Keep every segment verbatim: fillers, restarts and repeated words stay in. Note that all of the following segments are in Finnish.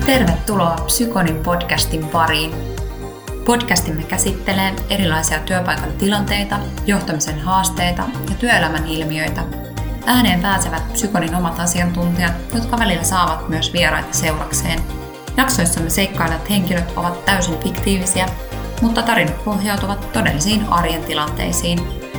Tervetuloa Psykonin podcastin pariin. Podcastimme käsittelee erilaisia työpaikan tilanteita, johtamisen haasteita ja työelämän ilmiöitä. Ääneen pääsevät Psykonin omat asiantuntijat, jotka välillä saavat myös vieraita seurakseen. Jaksoissamme seikkailevat henkilöt ovat täysin fiktiivisiä, mutta tarinat pohjautuvat todellisiin arjen tilanteisiin.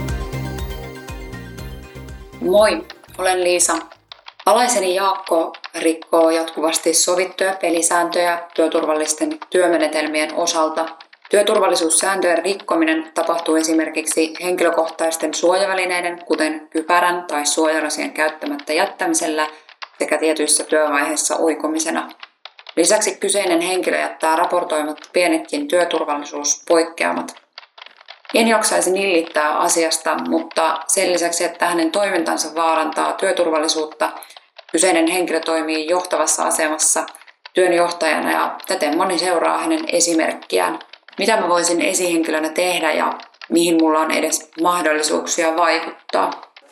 Moi, olen Liisa. Alaiseni Jaakko rikkoo jatkuvasti sovittuja pelisääntöjä työturvallisten työmenetelmien osalta. Työturvallisuussääntöjen rikkominen tapahtuu esimerkiksi henkilökohtaisten suojavälineiden, kuten kypärän tai suojarasien käyttämättä jättämisellä sekä tietyissä työvaiheissa uikomisena. Lisäksi kyseinen henkilö jättää raportoimatta pienetkin työturvallisuuspoikkeamat. En jaksaisi nillittää asiasta, mutta sen lisäksi, että hänen toimintansa vaarantaa työturvallisuutta, kyseinen henkilö toimii johtavassa asemassa työnjohtajana ja täten moni seuraa hänen esimerkkiään. Mitä mä voisin esihenkilönä tehdä ja mihin mulla on edes mahdollisuuksia vaikuttaa?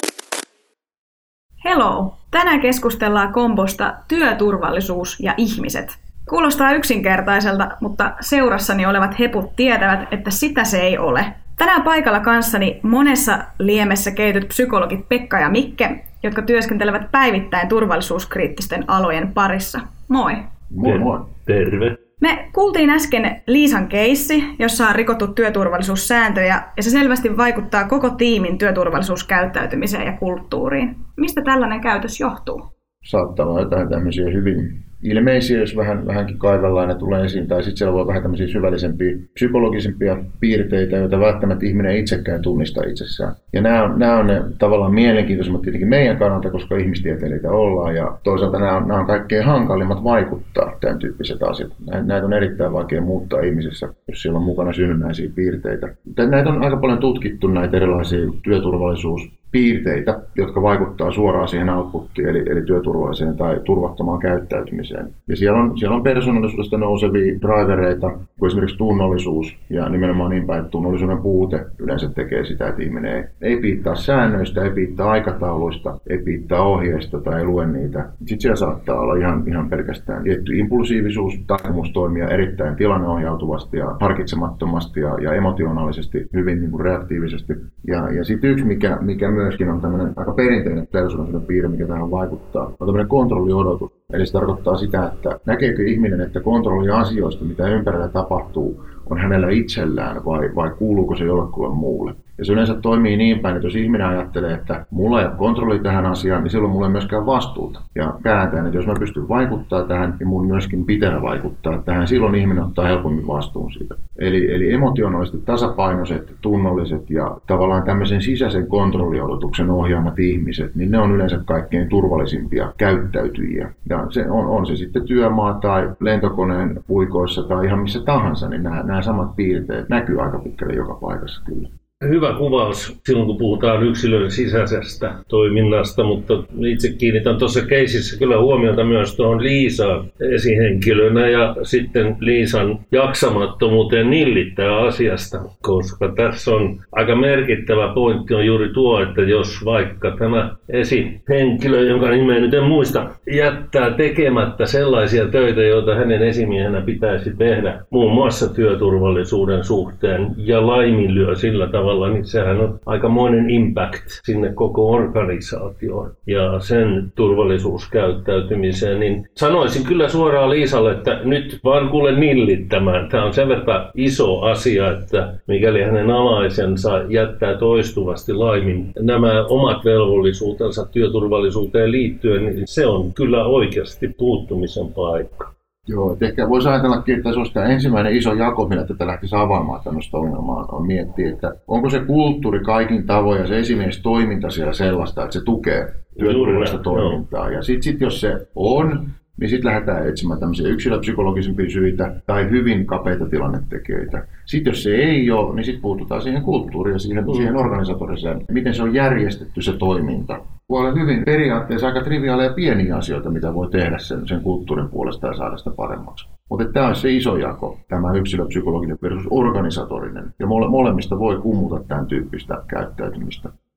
Hello! Tänään keskustellaan kombosta työturvallisuus ja ihmiset. Kuulostaa yksinkertaiselta, mutta seurassani olevat heput tietävät, että sitä se ei ole. Tänään paikalla kanssani monessa liemessä keityt psykologit Pekka ja Mikke, jotka työskentelevät päivittäin turvallisuuskriittisten alojen parissa. Moi! Moi moi! Terve! Me kuultiin äsken Liisan keissi, jossa on rikottu työturvallisuussääntöjä, ja se selvästi vaikuttaa koko tiimin työturvallisuuskäyttäytymiseen ja kulttuuriin. Mistä tällainen käytös johtuu? Saattaa olla jotain tämmöisiä hyvin ilmeisiä, jos vähän, vähänkin kaivellaan ne tulee esiin, tai sitten siellä voi vähän tämmöisiä syvällisempiä, psykologisempia piirteitä, joita välttämättä ihminen ei itsekään tunnista itsessään. Ja nämä on, nämä on ne tavallaan mielenkiintoisimmat tietenkin meidän kannalta, koska ihmistieteilijöitä ollaan, ja toisaalta nämä on, nämä on kaikkein hankalimmat vaikuttaa, tämän tyyppiset asiat. Näitä on erittäin vaikea muuttaa ihmisessä, jos siellä on mukana synnynnäisiä piirteitä. Näitä on aika paljon tutkittu, näitä erilaisia työturvallisuuspiirteitä, jotka vaikuttaa suoraan siihen outputtiin, eli, eli työturvalliseen tai turvattomaan käyttäytymiseen. Ja siellä on, siellä on persoonallisuudesta nousevia drivereita, kuin esimerkiksi tunnollisuus, ja nimenomaan niin päin, että tunnollisuuden puute yleensä tekee sitä, että ihminen ei, ei piittaa säännöistä, ei piittaa aikatauluista, ei piittaa ohjeista tai ei lue niitä. Sitten siellä saattaa olla ihan, ihan pelkästään tietty impulsiivisuus, taipumus toimia erittäin tilanneohjautuvasti ja harkitsemattomasti ja, ja emotionaalisesti, hyvin niin kuin reaktiivisesti. Ja, ja sitten yksi, mikä, mikä myöskin on tämmöinen aika perinteinen persoonallisuuden piirre, mikä tähän vaikuttaa, on tämmöinen kontrolliodotus. Eli se tarkoittaa sitä, että näkeekö ihminen, että kontrolli asioista, mitä ympärillä tapahtuu, on hänellä itsellään vai, vai kuuluuko se jollekulle muulle. Ja se yleensä toimii niin päin, että jos ihminen ajattelee, että mulla ei ole kontrolli tähän asiaan, niin silloin mulla ei myöskään vastuuta. Ja kääntäen, että jos mä pystyn vaikuttamaan tähän, niin mun myöskin pitää vaikuttaa tähän. Silloin ihminen ottaa helpommin vastuun siitä. Eli, eli emotionaalisesti tasapainoiset, tunnolliset ja tavallaan tämmöisen sisäisen kontrolliodotuksen ohjaamat ihmiset, niin ne on yleensä kaikkein turvallisimpia käyttäytyjiä. Ja se on, on se sitten työmaa tai lentokoneen puikoissa tai ihan missä tahansa, niin nämä, nämä samat piirteet näkyy aika pitkälle joka paikassa kyllä. Hyvä kuvaus silloin, kun puhutaan yksilön sisäisestä toiminnasta, mutta itse kiinnitän tuossa keisissä kyllä huomiota myös tuohon Liisaan esihenkilönä ja sitten Liisan jaksamattomuuteen nillittää asiasta, koska tässä on aika merkittävä pointti on juuri tuo, että jos vaikka tämä esihenkilö, jonka nimeä nyt en muista, jättää tekemättä sellaisia töitä, joita hänen esimiehenä pitäisi tehdä, muun muassa työturvallisuuden suhteen ja laiminlyö sillä tavalla, niin sehän on aikamoinen impact sinne koko organisaatioon ja sen turvallisuuskäyttäytymiseen. Niin sanoisin kyllä suoraan Liisalle, että nyt vaan kuule nillittämään. Tämä on sen verran iso asia, että mikäli hänen alaisensa jättää toistuvasti laimin nämä omat velvollisuutensa työturvallisuuteen liittyen, niin se on kyllä oikeasti puuttumisen paikka. Joo, että ehkä voisi ajatellakin, että se olisi tämä ensimmäinen iso jako, millä tätä lähtisi avaamaan tämmöistä ongelmaa, on miettiä, että onko se kulttuuri kaikin tavoin ja se esimiestoiminta siellä sellaista, että se tukee työturvallista toimintaa. Ja sitten sit, jos se on, niin sitten lähdetään etsimään tämmöisiä yksilöpsykologisempia syitä tai hyvin kapeita tilannetekijöitä. Sitten jos se ei ole, niin sitten puututaan siihen kulttuuriin ja siihen, mm. siihen organisatoriseen, miten se on järjestetty se toiminta. Voi olla hyvin periaatteessa aika triviaaleja pieniä asioita, mitä voi tehdä sen, sen kulttuurin puolesta ja saada sitä paremmaksi. Mutta tämä on se iso jako, tämä yksilöpsykologinen versus organisatorinen. Ja mole, molemmista voi kummuta tämän tyyppistä käyttäytymistä.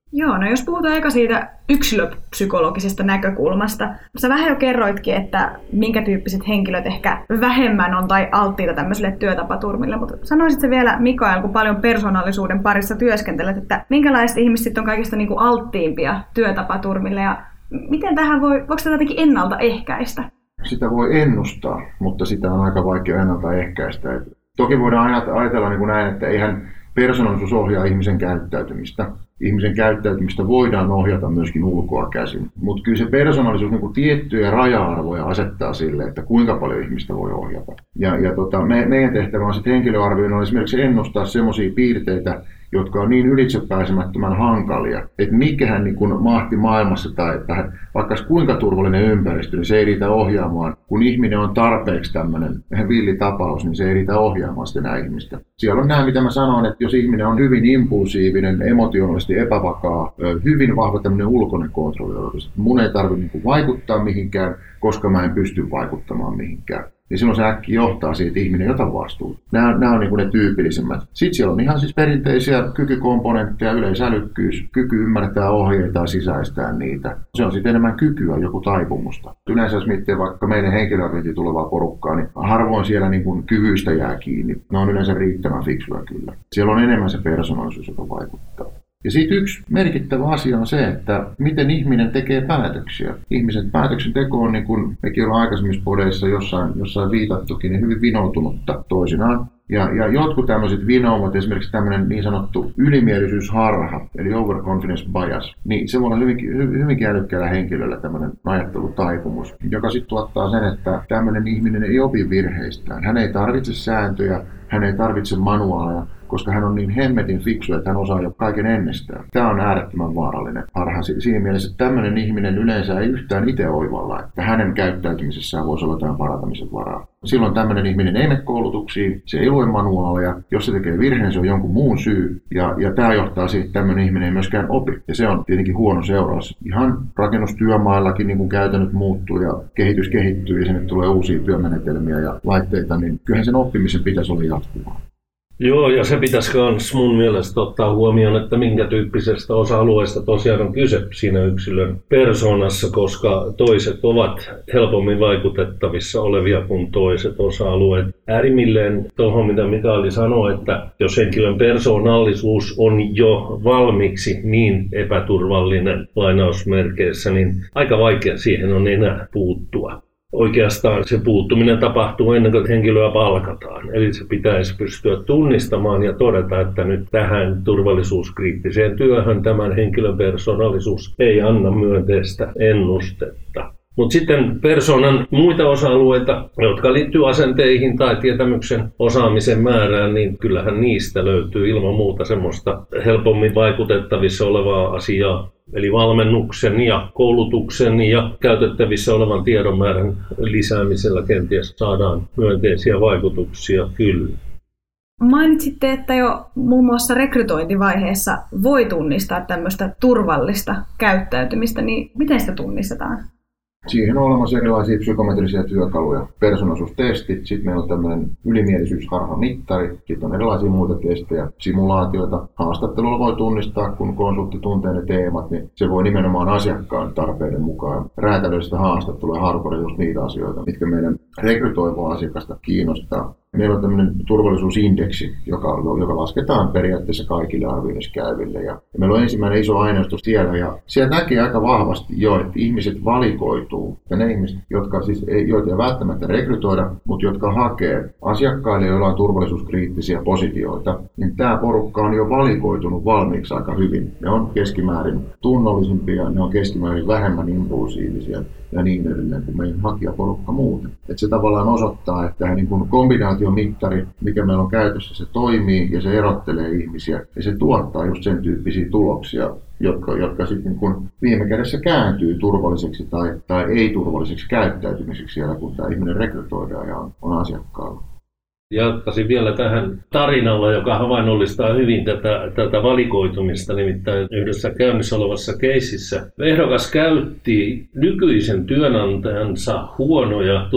Joo, no jos puhutaan eka siitä yksilöpsykologisesta näkökulmasta. Sä vähän jo kerroitkin, että minkä tyyppiset henkilöt ehkä vähemmän on tai alttiita tämmöiselle työtapaturmille, mutta sanoisit sä vielä, Mikael, kun paljon persoonallisuuden parissa työskentelet, että minkälaiset ihmiset on kaikista niin kuin alttiimpia työtapaturmille ja miten tähän voi, voiko tätä jotenkin ennaltaehkäistä? Sitä voi ennustaa, mutta sitä on aika vaikea ennaltaehkäistä. Toki voidaan ajatella niin kuin näin, että eihän persoonallisuus ohjaa ihmisen käyttäytymistä. Ihmisen käyttäytymistä voidaan ohjata myöskin ulkoa käsin, mutta kyllä se persoonallisuus niin kuin tiettyjä raja-arvoja asettaa sille, että kuinka paljon ihmistä voi ohjata. Ja, ja tota, me, meidän tehtävä on sitten henkilöarvioinnin esimerkiksi ennustaa semmoisia piirteitä, jotka on niin ylitsepääsemättömän hankalia, että mikähän niin kuin mahti maailmassa tai vaikka kuinka turvallinen ympäristö, niin se ei riitä ohjaamaan. Kun ihminen on tarpeeksi tämmöinen villitapaus, niin se ei riitä ohjaamaan sitä ihmistä. Siellä on nämä, mitä mä sanoin, että jos ihminen on hyvin impulsiivinen, emotionaalisesti epävakaa, hyvin vahva tämmöinen ulkoinen kontrolloitus. Mun ei tarvitse niin kuin vaikuttaa mihinkään, koska mä en pysty vaikuttamaan mihinkään. Ja silloin se äkki johtaa siihen, että ihminen jotain vastuuta. Nämä, nämä on niin kuin ne tyypillisimmät. Sitten siellä on ihan siis perinteisiä kykykomponentteja, yleisälykkyys, kyky ymmärtää ohjeita ja sisäistää niitä. Se on sitten enemmän kykyä, joku taipumusta. Yleensä jos miettii vaikka meidän henkilöarviointiin tulevaa porukkaa, niin harvoin siellä niin kuin kyvyistä jää kiinni. Ne on yleensä riittävän fiksuja kyllä. Siellä on enemmän se persoonallisuus, joka vaikuttaa. Ja sitten yksi merkittävä asia on se, että miten ihminen tekee päätöksiä. Ihmisen päätöksenteko on, niin kuin mekin ollaan aikaisemmissa podeissa jossain, jossain viitattukin, niin hyvin vinoutunutta toisinaan. Ja, ja jotkut tämmöiset vinoumat, esimerkiksi tämmöinen niin sanottu ylimielisyysharha, eli overconfidence bias, niin se voi olla hyvinkin, hyvinkin älykkäällä henkilöllä tämmöinen ajattelutaipumus, joka sitten tuottaa sen, että tämmöinen ihminen ei opi virheistään. Hän ei tarvitse sääntöjä, hän ei tarvitse manuaaleja, koska hän on niin hemmetin fiksu, että hän osaa jo kaiken ennestään. Tämä on äärettömän vaarallinen harha siinä mielessä, että tämmöinen ihminen yleensä ei yhtään itse oivalla, että hänen käyttäytymisessään voisi olla jotain parantamisen varaa. Silloin tämmöinen ihminen ei mene koulutuksiin, se ei lue manuaaleja, jos se tekee virheen, se on jonkun muun syy. Ja, ja tämä johtaa siihen, että tämmöinen ihminen ei myöskään opi. Ja se on tietenkin huono seuraus. Ihan rakennustyömaillakin, niin kun käytännöt muuttuu ja kehitys kehittyy ja sinne tulee uusia työmenetelmiä ja laitteita, niin kyllähän sen oppimisen pitäisi olla jatkuvaa. Joo, ja se pitäisi myös mun mielestä ottaa huomioon, että minkä tyyppisestä osa-alueesta tosiaan on kyse siinä yksilön persoonassa, koska toiset ovat helpommin vaikutettavissa olevia kuin toiset osa-alueet. Äärimmilleen tuohon, mitä Mikael sanoi, että jos henkilön persoonallisuus on jo valmiiksi niin epäturvallinen lainausmerkeissä, niin aika vaikea siihen on enää puuttua. Oikeastaan se puuttuminen tapahtuu ennen kuin henkilöä palkataan. Eli se pitäisi pystyä tunnistamaan ja todeta, että nyt tähän turvallisuuskriittiseen työhön tämän henkilön persoonallisuus ei anna myönteistä ennustetta. Mutta sitten persoonan muita osa-alueita, jotka liittyy asenteihin tai tietämyksen osaamisen määrään, niin kyllähän niistä löytyy ilman muuta semmoista helpommin vaikutettavissa olevaa asiaa. Eli valmennuksen ja koulutuksen ja käytettävissä olevan tiedon määrän lisäämisellä kenties saadaan myönteisiä vaikutuksia kyllä. Mainitsitte, että jo muun muassa rekrytointivaiheessa voi tunnistaa tämmöistä turvallista käyttäytymistä, niin miten sitä tunnistetaan? Siihen on olemassa erilaisia psykometrisiä työkaluja, persoonallisuustestit, sitten meillä on tämmöinen ylimielisyysharhamittari, sitten on erilaisia muita testejä, simulaatioita. Haastattelulla voi tunnistaa, kun konsultti tuntee ne teemat, niin se voi nimenomaan asiakkaan tarpeiden mukaan räätälöidä sitä haastattelua ja harkoida just niitä asioita, mitkä meidän rekrytoivaa asiakasta kiinnostaa. Meillä on tämmöinen turvallisuusindeksi, joka, joka lasketaan periaatteessa kaikille arvioinnissa käyville. Ja meillä on ensimmäinen iso aineisto siellä ja siellä näkee aika vahvasti jo, että ihmiset valikoituu. Ja ne ihmiset, jotka siis ei, joita ei välttämättä rekrytoida, mutta jotka hakee asiakkaille, joilla on turvallisuuskriittisiä positioita, niin tämä porukka on jo valikoitunut valmiiksi aika hyvin. Ne on keskimäärin tunnollisimpia, ne on keskimäärin vähemmän impulsiivisia ja niin edelleen kuin meidän hakijaporukka muuten. Et se tavallaan osoittaa, että tämä niin kuin kombinaatiomittari, mikä meillä on käytössä, se toimii ja se erottelee ihmisiä ja se tuottaa just sen tyyppisiä tuloksia, jotka, jotka sitten niin kuin viime kädessä kääntyy turvalliseksi tai, tai ei-turvalliseksi käyttäytymiseksi siellä, kun tämä ihminen rekrytoidaan ja on, on asiakkaalla. Jatkaisin vielä tähän tarinalla, joka havainnollistaa hyvin tätä, tätä valikoitumista, nimittäin yhdessä käynnissä olevassa keississä. Ehdokas käytti nykyisen työnantajansa huonoja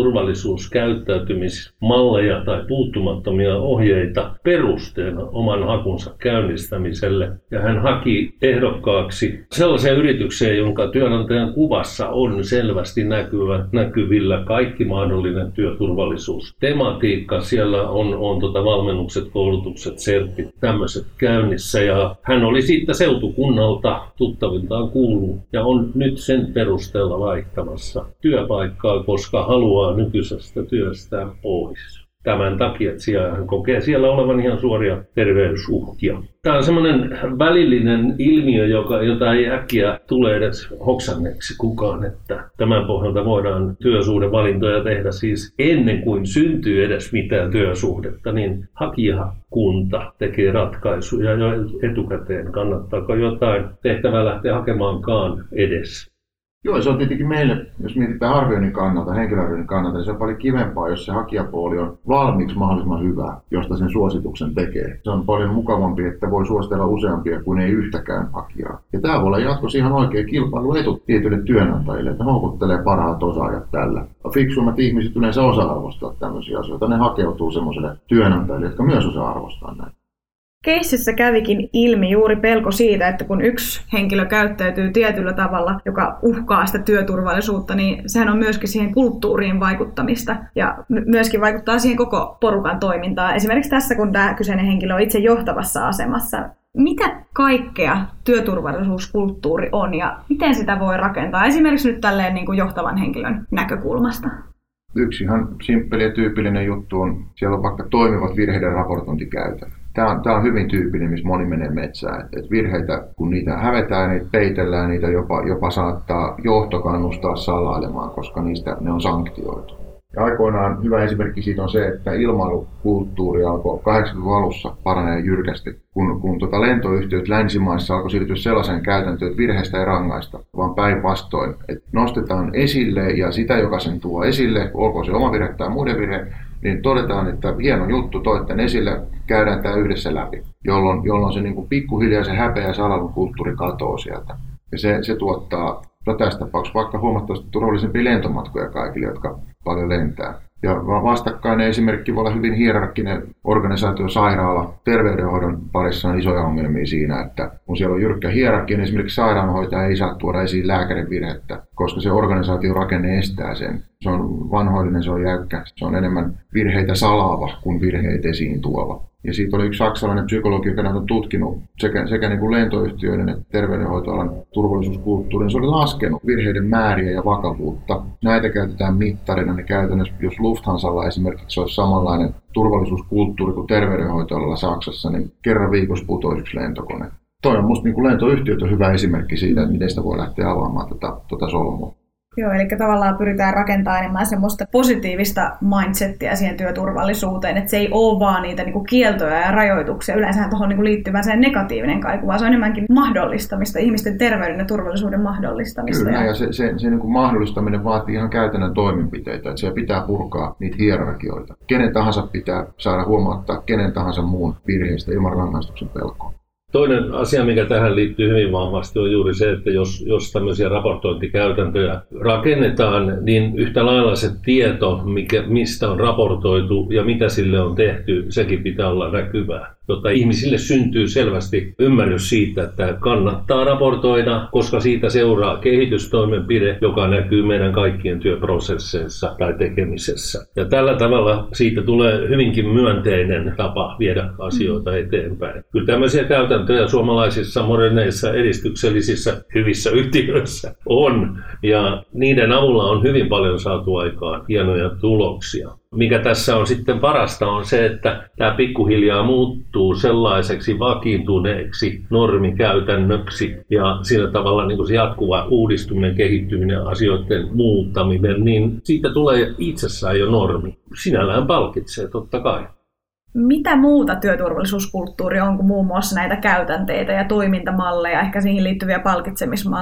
turvallisuuskäyttäytymismalleja tai puuttumattomia ohjeita perusteena oman hakunsa käynnistämiselle. Ja hän haki ehdokkaaksi sellaiseen yritykseen, jonka työnantajan kuvassa on selvästi näkyvä, näkyvillä kaikki mahdollinen työturvallisuus. Tematiikka siellä on, on tota valmennukset, koulutukset, sertifit, tämmöiset käynnissä. Ja hän oli siitä seutukunnalta tuttaviltaan kuullut ja on nyt sen perusteella vaihtamassa työpaikkaa, koska haluaa nykyisestä työstään pois. Tämän takia, että hän kokee siellä olevan ihan suoria terveysuhkia. Tämä on semmoinen välillinen ilmiö, joka, jota ei äkkiä tule edes hoksanneeksi kukaan, että tämän pohjalta voidaan työsuhdevalintoja tehdä siis ennen kuin syntyy edes mitään työsuhdetta, niin hakijakunta tekee ratkaisuja jo etukäteen, kannattaako jotain tehtävää lähteä hakemaankaan edes. Joo, se on tietenkin meille, jos mietitään arvioinnin kannalta, henkilöarvioinnin kannalta, niin se on paljon kivempaa, jos se hakijapuoli on valmiiksi mahdollisimman hyvä, josta sen suosituksen tekee. Se on paljon mukavampi, että voi suositella useampia kuin ei yhtäkään hakijaa. Ja tämä voi olla jatkossa ihan oikea kilpailuetu tietyille työnantajille, että houkuttelee parhaat osaajat tällä. Fiksuimmat ihmiset yleensä osaa arvostaa tämmöisiä asioita. Ne hakeutuu semmoiselle työnantajille, jotka myös osaa arvostaa näitä. Keississä kävikin ilmi juuri pelko siitä, että kun yksi henkilö käyttäytyy tietyllä tavalla, joka uhkaa sitä työturvallisuutta, niin sehän on myöskin siihen kulttuuriin vaikuttamista ja myöskin vaikuttaa siihen koko porukan toimintaan. Esimerkiksi tässä, kun tämä kyseinen henkilö on itse johtavassa asemassa. Mitä kaikkea työturvallisuuskulttuuri on ja miten sitä voi rakentaa? Esimerkiksi nyt tälleen niin kuin johtavan henkilön näkökulmasta. Yksi ihan simppeli ja tyypillinen juttu on, siellä on vaikka toimivat virheiden raportointikäytännöt. Tämä on, tämä on hyvin tyypillinen, missä moni menee metsään. Et virheitä, kun niitä hävetään, niitä peitellään, niitä jopa, jopa saattaa johto kannustaa salailemaan, koska niistä ne on sanktioitu. Ja aikoinaan hyvä esimerkki siitä on se, että ilmailukulttuuri alkoi kahdeksankymmentäluvun alussa paranee jyrkästi, kun, kun tuota lentoyhtiöt länsimaissa alkoi siirtyä sellaiseen käytäntöön, että virheistä ei rangaista, vaan päinvastoin. Että nostetaan esille ja sitä, joka sen tuo esille, olkoon se oma virhe tai muiden virhe, niin todetaan, että hieno juttu, toitten esille, käydään tämä yhdessä läpi, jolloin, jolloin se niin kuin pikkuhiljaa se häpeä ja salailukulttuuri katoo sieltä. Ja se, se tuottaa no tässä tapauksessa vaikka huomattavasti turvallisempia lentomatkoja kaikille, jotka paljon lentää. Ja vastakkainen esimerkki voi olla hyvin hierarkkinen organisaatio, sairaala. Terveydenhoidon parissa on isoja ongelmia siinä, että kun siellä on jyrkkä hierarkia, niin esimerkiksi sairaanhoitaja ei saa tuoda esiin lääkärin virhettä, koska se organisaation rakenne estää sen. Se on vanhoillinen, se on jäykkä, se on enemmän virheitä salaava kuin virheitä esiin tuova. Ja siitä oli yksi saksalainen psykologi, joka on tutkinut sekä, sekä niin kuin lentoyhtiöiden että terveydenhoitoalan turvallisuuskulttuurin. Se oli laskenut virheiden määriä ja vakavuutta. Näitä käytetään mittarina. Ne käytännössä, jos Lufthansalla esimerkiksi olisi samanlainen turvallisuuskulttuuri kuin terveydenhoitoalalla Saksassa, niin kerran viikossa putoisi yksi lentokone. Toi on musta niin kuin lentoyhtiöt on hyvä esimerkki siitä, että miten sitä voi lähteä avaamaan tätä, tätä solmua. Joo, eli tavallaan pyritään rakentamaan enemmän semmoista positiivista mindsettiä siihen työturvallisuuteen, että se ei ole vaan niitä niinku kieltoja ja rajoituksia. Yleensähän tuohon niinku liittyvä se negatiivinen kaiku, vaan se on enemmänkin mahdollistamista, ihmisten terveyden ja turvallisuuden mahdollistamista. Kyllä, ja se, se, se niinku mahdollistaminen vaatii ihan käytännön toimenpiteitä, että siellä pitää purkaa niitä hierarkioita. Kenen tahansa pitää saada huomauttaa kenen tahansa muun virheistä ilman rangaistuksen pelkoa. Toinen asia, mikä tähän liittyy hyvin vahvasti, on juuri se, että jos, jos tämmöisiä raportointikäytäntöjä rakennetaan, niin yhtä lailla se tieto, mikä, mistä on raportoitu ja mitä sille on tehty, sekin pitää olla näkyvää. Jotta ihmisille syntyy selvästi ymmärrys siitä, että kannattaa raportoida, koska siitä seuraa kehitystoimenpide, joka näkyy meidän kaikkien työprosesseissa tai tekemisessä. Ja tällä tavalla siitä tulee hyvinkin myönteinen tapa viedä asioita eteenpäin. Kyllä tämmöisiä käytäntöjä suomalaisissa moderneissa edistyksellisissä hyvissä yhtiöissä on, ja niiden avulla on hyvin paljon saatu aikaan hienoja tuloksia. Mikä tässä on sitten parasta on se, että tämä pikkuhiljaa muuttuu sellaiseksi vakiintuneeksi normikäytännöksi ja sillä tavalla niin kuin se jatkuva uudistuminen, kehittyminen, asioiden muuttaminen, niin siitä tulee itsessään jo normi. Sinällään palkitsee totta kai. Mitä muuta työturvallisuuskulttuuri on kuin muun muassa näitä käytänteitä ja toimintamalleja, ehkä siihen liittyviä palkitsemismalleja?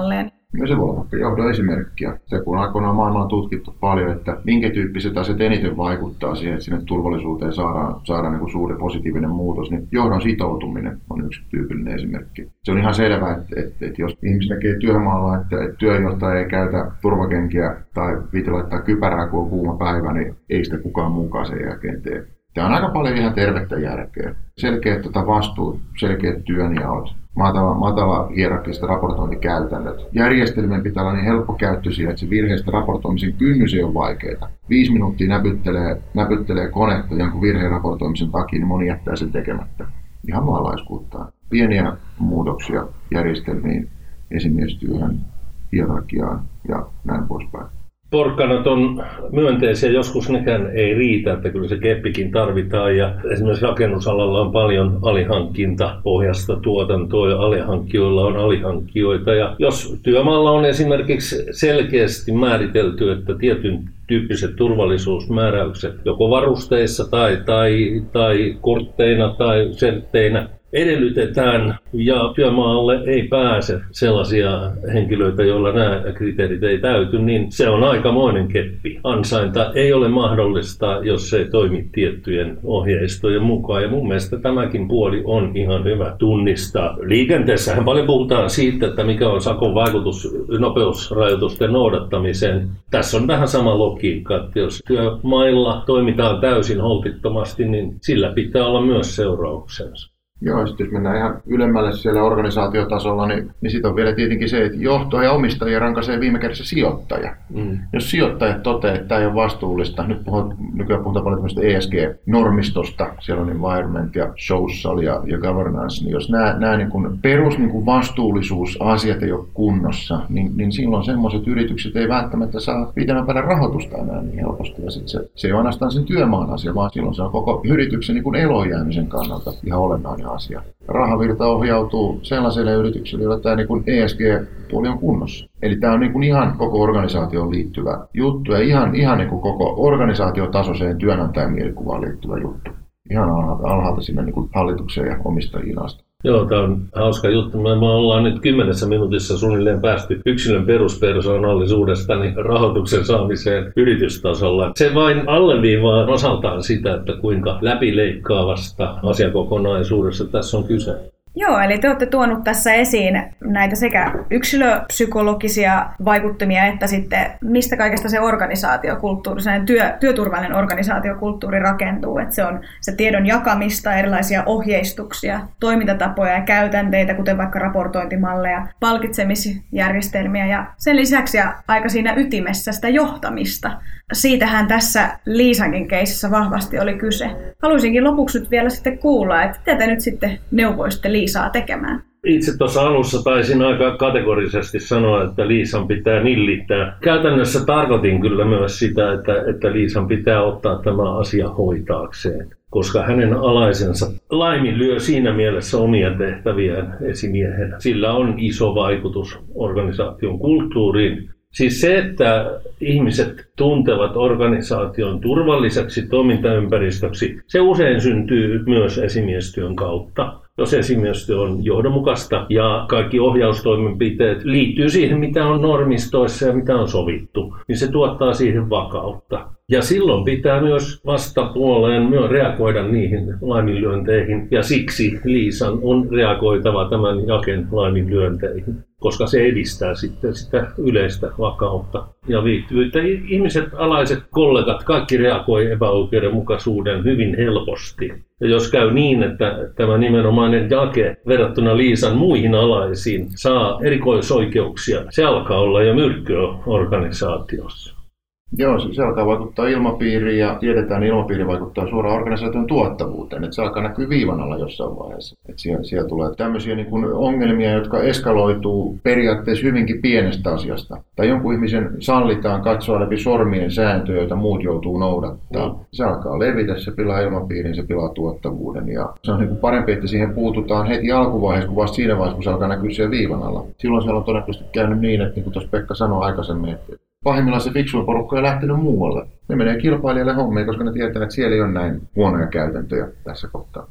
Ja se voi olla vaikka johdon esimerkkiä. Se kun aikoinaan maailmalla on tutkittu paljon, että minkä tyyppiset asiat eniten vaikuttaa siihen, että sinne turvallisuuteen saadaan, saadaan niin kuin suuri positiivinen muutos, niin johdon sitoutuminen on yksi tyypillinen esimerkki. Se on ihan selvää, että, että, että jos ihmiset näkee työmaalla, että, että työjohtaja ei käytä turvakenkiä tai viiti laittaa kypärää, kun on kuuma päivä, niin ei sitä kukaan muukaan sen jälkeen tee. Tämä on aika paljon ihan tervettä järkeä. Selkeät tota vastuut, selkeät työnjaot, matala, matala hierarkiset raportointikäytännöt. Järjestelmien pitää olla niin helppokäyttöisiä, että se virheistä raportoimisen kynnys ei ole vaikeaa. Viisi minuuttia näpyttelee, näpyttelee konetta jonkun virheen raportoimisen takia, niin moni jättää sen tekemättä. Ihan maalaiskuuttaan. Pieniä muutoksia järjestelmiin, esimiestyöhön, hierarkiaan ja näin poispäin. Porkkanat on myönteisiä, joskus nekään ei riitä, että kyllä se keppikin tarvitaan. Ja esimerkiksi rakennusalalla on paljon alihankintapohjasta tuotantoa ja alihankkijoilla on alihankkijoita. Ja jos työmaalla on esimerkiksi selkeästi määritelty, että tietyn tyyppiset turvallisuusmääräykset joko varusteissa tai, tai, tai kortteina tai sertteinä edellytetään ja työmaalle ei pääse sellaisia henkilöitä, joilla nämä kriteerit ei täyty, niin se on aikamoinen keppi. Ansainta ei ole mahdollista, jos se ei toimi tiettyjen ohjeistojen mukaan. Ja mun mielestä tämäkin puoli on ihan hyvä tunnistaa. Liikenteessähän paljon puhutaan siitä, että mikä on sakon vaikutus nopeusrajoitusten noudattamiseen. Tässä on vähän sama logiikka, että jos työmailla toimitaan täysin holtittomasti, niin sillä pitää olla myös seurauksensa. Joo, sitten jos mennään ihan ylemmälle siellä organisaatiotasolla, niin, niin sitten on vielä tietenkin se, että johto ja omistajia rankaisee viime kädessä sijoittaja. Mm. Jos sijoittajat toteaa, että tämä ei ole vastuullista, nyt puhut, nykyään puhutaan paljon tämmöistä E S G-normistosta, siellä on environment ja social ja, ja governance, niin jos nämä, nämä niin kuin perus niin kuin vastuullisuusasiat ei ole kunnossa, niin, niin silloin semmoiset yritykset ei välttämättä saa pitemmän päälle rahoitusta enää niin helposti. Ja sit se, se ei ole ainoastaan sen työmaan asia, vaan silloin se on koko yrityksen niin kuin elojäämisen kannalta ihan olennainen asia. Rahavirta ohjautuu sellaiselle yritykselle, jolla tämä niin kuin E S G-puoli on kunnossa. Eli tämä on niin kuin ihan koko organisaatioon liittyvä juttu ja ihan, ihan niin kuin koko organisaatiotasoiseen työnantajan mielikuvaan liittyvä juttu. Ihan alhaalta, alhaalta sinne niin kuin hallitukseen ja omistajiin asti. Joo, tämä on hauska juttu. Me ollaan nyt kymmenessä minuutissa suunnilleen päästy yksilön peruspersoonallisuudesta niin rahoituksen saamiseen yritystasolla. Se vain alleviivaa osaltaan sitä, että kuinka läpileikkaavasta asiakokonaisuudessa tässä on kyse. Joo, eli te olette tuonut tässä esiin näitä sekä yksilöpsykologisia vaikuttimia että sitten mistä kaikesta se organisaatiokulttuuri, se työ, työturvallinen organisaatiokulttuuri rakentuu. Että se on se tiedon jakamista, erilaisia ohjeistuksia, toimintatapoja ja käytänteitä, kuten vaikka raportointimalleja, palkitsemisjärjestelmiä ja sen lisäksi ja aika siinä ytimessä sitä johtamista. Siitähän tässä Liisankin keississä vahvasti oli kyse. Haluaisinkin lopuksi nyt vielä sitten kuulla, että mitä te nyt sitten neuvoisitte Liisaa tekemään? Itse tuossa alussa taisin aika kategorisesti sanoa, että Liisan pitää nillittää. Käytännössä tarkoitin kyllä myös sitä, että, että Liisan pitää ottaa tämä asia hoitaakseen, koska hänen alaisensa laiminlyö siinä mielessä omia tehtäviään esimiehenä. Sillä on iso vaikutus organisaation kulttuuriin. Siis se, että ihmiset tuntevat organisaation turvalliseksi toimintaympäristöksi, se usein syntyy myös esimiestyön kautta. Jos esimiestyö on johdonmukaista ja kaikki ohjaustoimenpiteet liittyy siihen, mitä on normistoissa ja mitä on sovittu, niin se tuottaa siihen vakautta. Ja silloin pitää myös vastapuoleen myös reagoida niihin laiminlyönteihin, ja siksi Liisan on reagoitava tämän Jaken laiminlyönteihin, koska se edistää sitten sitä yleistä vakautta ja viihtyvyyttä. Ihmiset, alaiset kollegat, kaikki reagoi epäoikeudenmukaisuuden hyvin helposti. Ja jos käy niin, että tämä nimenomainen Jake verrattuna Liisan muihin alaisiin saa erikoisoikeuksia, se alkaa olla jo myrkkyä organisaatiossa. Joo, se alkaa vaikuttaa ilmapiiriin ja tiedetään, että ilmapiiri vaikuttaa suoraan organisaation tuottavuuteen. Että se alkaa näkyä viivan alla jossain vaiheessa. Että siellä, siellä tulee tämmöisiä niin kuin ongelmia, jotka eskaloituu periaatteessa hyvinkin pienestä asiasta. Tai jonkun ihmisen sallitaan katsoa läpi sormien sääntöjä, joita muut joutuu noudattaa. Se alkaa levitä, se pilaa ilmapiirin, se pilaa tuottavuuden. Ja se on niin kuin parempi, että siihen puututaan heti alkuvaiheessa, kuin vasta siinä vaiheessa, kun se alkaa näkyä siellä viivan alla. Silloin siellä on todennäköisesti käynyt niin, että niin kuin tuossa Pekka sanoi aikaisemmin, että pahimmillaan se fiksuin porukka on lähtenyt muualle. Ne menee kilpailijalle hommiin, koska ne tietää, että siellä ei ole näin huonoja käytäntöjä tässä kohtaa.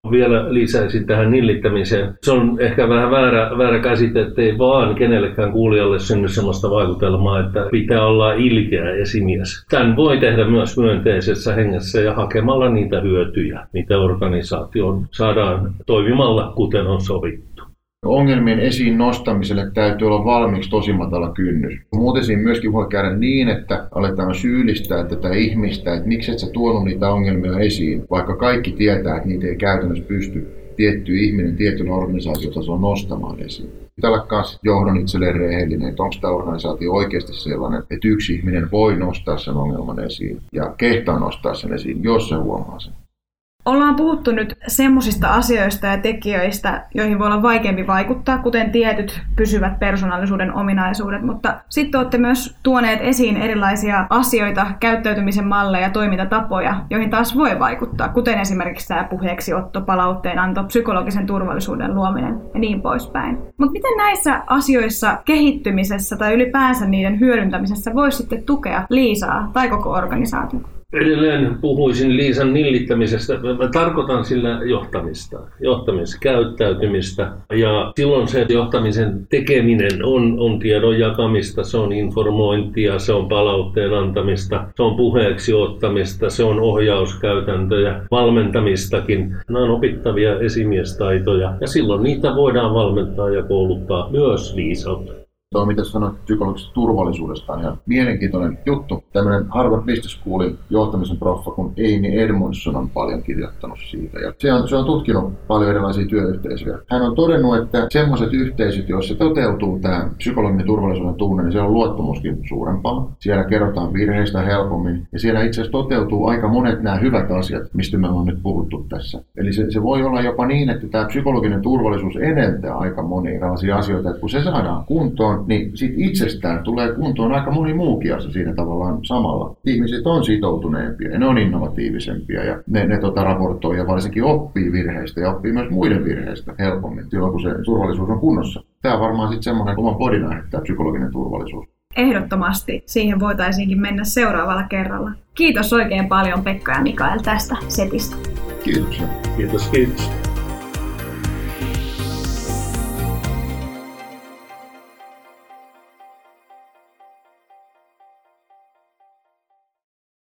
Vielä lisäisin tähän nillittämiseen. Se on ehkä vähän väärä, väärä käsite, ettei vaan kenellekään kuulijalle synny sellaista vaikutelmaa, että pitää olla ilkeä esimies. Tämän voi tehdä myös myönteisessä hengessä ja hakemalla niitä hyötyjä, mitä organisaatioon saadaan toimimalla, kuten on sovittu. Ongelmien esiin nostamiselle täytyy olla valmiiksi tosi matala kynnys. Muuten siinä myöskin voi käydä niin, että aletaan syyllistää tätä ihmistä, että miksi et sä tuonut niitä ongelmia esiin, vaikka kaikki tietää, että niitä ei käytännössä pysty tietty ihminen tietyn organisaatiotasolla nostamaan esiin. Pitää olla myös johdon itselleen rehellinen, että onko tämä organisaatio oikeasti sellainen, että yksi ihminen voi nostaa sen ongelman esiin ja kehtaa nostaa sen esiin, jos se huomaa sen. Ollaan puhuttu nyt semmoisista asioista ja tekijöistä, joihin voi olla vaikeampi vaikuttaa, kuten tietyt pysyvät persoonallisuuden ominaisuudet, mutta sitten olette myös tuoneet esiin erilaisia asioita, käyttäytymisen malleja ja toimintatapoja, joihin taas voi vaikuttaa, kuten esimerkiksi tämä puheeksiotto, palautteenanto, psykologisen turvallisuuden luominen ja niin poispäin. Mutta miten näissä asioissa kehittymisessä tai ylipäänsä niiden hyödyntämisessä voisi sitten tukea Liisaa tai koko organisaatiota? Edelleen puhuisin Liisan nillittämisestä. Mä tarkoitan sillä johtamista, johtamiskäyttäytymistä. Ja silloin se johtamisen tekeminen on, on tiedon jakamista, se on informointia, se on palautteen antamista, se on puheeksi ottamista, se on ohjauskäytäntöjä, valmentamistakin. Nämä on opittavia esimiestaitoja ja silloin niitä voidaan valmentaa ja kouluttaa myös Liisalta. Tuo, mitä sanoit psykologisesta turvallisuudesta, on ihan mielenkiintoinen juttu. Tämmöinen Harvard Business Schoolin johtamisen proffa, kun Amy Edmondson on paljon kirjoittanut siitä. Ja se, on, se on tutkinut paljon erilaisia työyhteisöjä. Hän on todennut, että sellaiset yhteisöt, joissa toteutuu tämä psykologinen turvallisuuden tunne, niin siellä on luottamuskin suurempaa. Siellä kerrotaan virheistä helpommin. Ja siellä itse asiassa toteutuu aika monet nämä hyvät asiat, mistä me ollaan nyt puhuttu tässä. Eli se, se voi olla jopa niin, että tämä psykologinen turvallisuus edeltää aika monia tällaisia asioita, että kun se saadaan kuntoon, niin sitten itsestään tulee kuntoon aika moni muukin asia siinä tavallaan samalla. Ihmiset on sitoutuneempia ja ne on innovatiivisempia ja ne, ne tota, raportoi ja varsinkin oppii virheistä ja oppii myös muiden virheistä helpommin silloin, kun se turvallisuus on kunnossa. Tämä on varmaan sitten semmoinen oman podin aihe, tämä psykologinen turvallisuus. Ehdottomasti siihen voitaisiinkin mennä seuraavalla kerralla. Kiitos oikein paljon Pekka ja Mikael tästä setistä. Kiitos. Kiitos, kiitos.